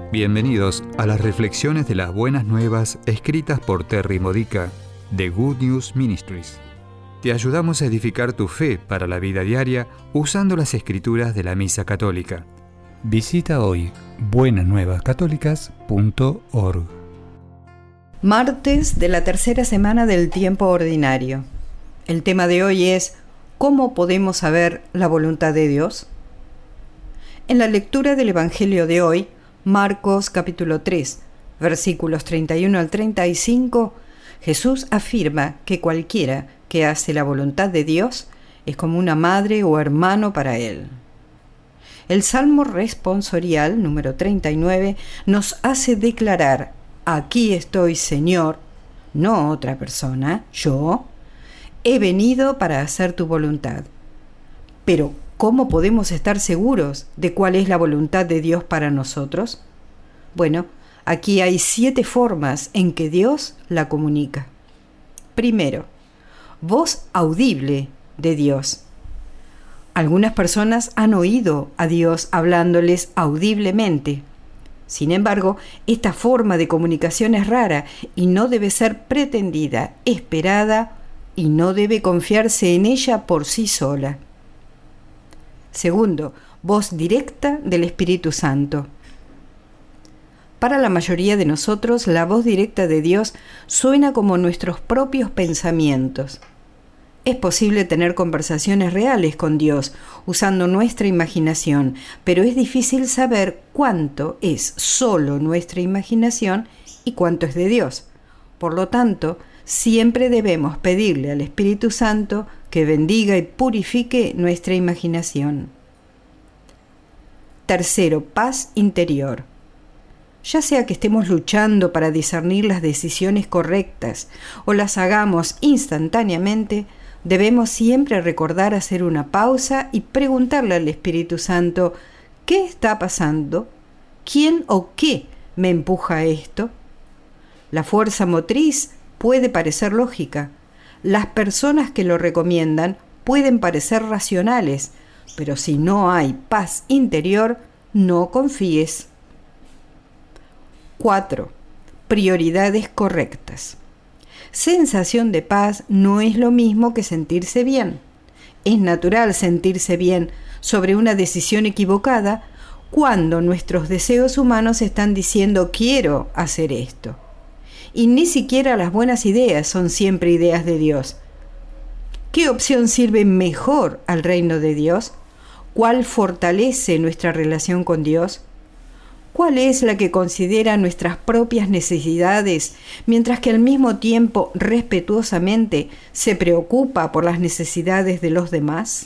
Bienvenidos a las reflexiones de las buenas nuevas escritas por Terry Modica de Good News Ministries. Te ayudamos a edificar tu fe para la vida diaria usando las escrituras de la Misa Católica. Visita hoy buenasnuevascatólicas.org. Martes de la tercera semana del tiempo ordinario. El tema de hoy es ¿cómo podemos saber la voluntad de Dios? En la lectura del Evangelio de hoy, Marcos capítulo 3, versículos 31 al 35, Jesús afirma que cualquiera que hace la voluntad de Dios es como una madre o hermano para él. El Salmo responsorial número 39 nos hace declarar: aquí estoy, Señor, no otra persona, yo, he venido para hacer tu voluntad. Pero, ¿cómo podemos estar seguros de cuál es la voluntad de Dios para nosotros? Bueno, aquí hay 7 formas en que Dios la comunica. Primero, voz audible de Dios. Algunas personas han oído a Dios hablándoles audiblemente. Sin embargo, esta forma de comunicación es rara y no debe ser pretendida, esperada, y no debe confiarse en ella por sí sola. Segundo, voz directa del Espíritu Santo. Para la mayoría de nosotros, la voz directa de Dios suena como nuestros propios pensamientos. Es posible tener conversaciones reales con Dios usando nuestra imaginación, pero es difícil saber cuánto es solo nuestra imaginación y cuánto es de Dios. Por lo tanto, siempre debemos pedirle al Espíritu Santo que bendiga y purifique nuestra imaginación. Tercero, paz interior. Ya sea que estemos luchando para discernir las decisiones correctas o las hagamos instantáneamente, debemos siempre recordar hacer una pausa y preguntarle al Espíritu Santo: ¿qué está pasando? ¿Quién o qué me empuja a esto? La fuerza motriz puede parecer lógica. Las personas que lo recomiendan pueden parecer racionales, pero si no hay paz interior, no confíes. 4. Prioridades correctas. Sensación de paz no es lo mismo que sentirse bien. Es natural sentirse bien sobre una decisión equivocada cuando nuestros deseos humanos están diciendo quiero hacer esto. Y ni siquiera las buenas ideas son siempre ideas de Dios. ¿Qué opción sirve mejor al reino de Dios? ¿Cuál fortalece nuestra relación con Dios? ¿Cuál es la que considera nuestras propias necesidades, mientras que al mismo tiempo respetuosamente se preocupa por las necesidades de los demás?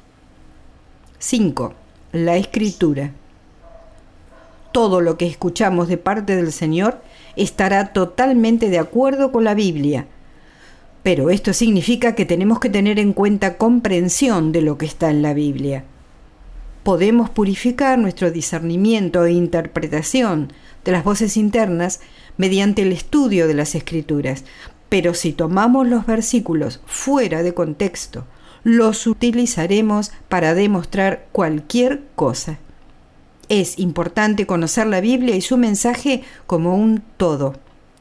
5. La Escritura. Todo lo que escuchamos de parte del Señor estará totalmente de acuerdo con la Biblia. Pero esto significa que tenemos que tener en cuenta comprensión de lo que está en la Biblia. Podemos purificar nuestro discernimiento e interpretación de las voces internas mediante el estudio de las Escrituras, pero si tomamos los versículos fuera de contexto, los utilizaremos para demostrar cualquier cosa. Es importante conocer la Biblia y su mensaje como un todo.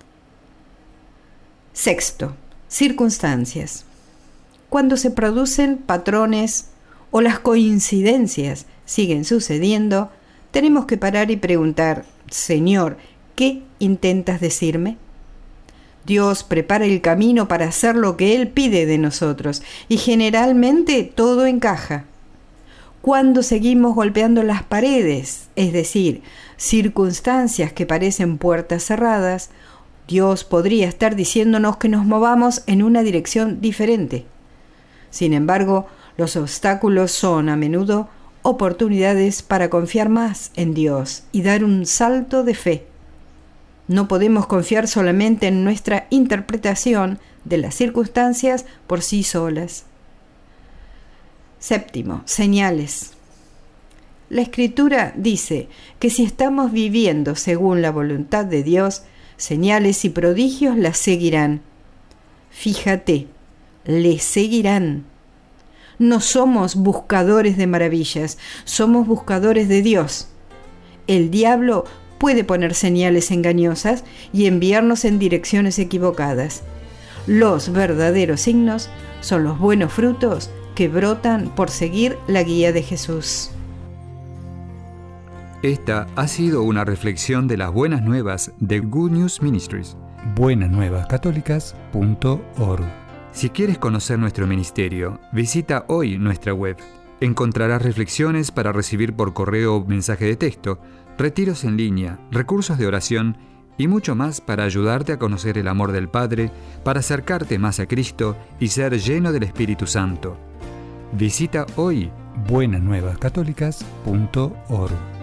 6. Circunstancias. Cuando se producen patrones o las coincidencias siguen sucediendo, tenemos que parar y preguntar: Señor, ¿qué intentas decirme? Dios prepara el camino para hacer lo que Él pide de nosotros y generalmente todo encaja. Cuando seguimos golpeando las paredes, es decir, circunstancias que parecen puertas cerradas, Dios podría estar diciéndonos que nos movamos en una dirección diferente. Sin embargo, los obstáculos son a menudo oportunidades para confiar más en Dios y dar un salto de fe. No podemos confiar solamente en nuestra interpretación de las circunstancias por sí solas. 7. Señales. La Escritura dice que si estamos viviendo según la voluntad de Dios, señales y prodigios las seguirán. Fíjate, le seguirán. No somos buscadores de maravillas, somos buscadores de Dios. El diablo puede poner señales engañosas y enviarnos en direcciones equivocadas. Los verdaderos signos son los buenos frutos que brotan por seguir la guía de Jesús. Esta ha sido una reflexión de las buenas nuevas de Good News Ministries. buenasnuevascatólicas.org. Si quieres conocer nuestro ministerio, visita hoy nuestra web. Encontrarás reflexiones para recibir por correo o mensaje de texto, retiros en línea, recursos de oración y mucho más para ayudarte a conocer el amor del Padre, para acercarte más a Cristo y ser lleno del Espíritu Santo. Visita hoy buenasnuevascatólicas.org.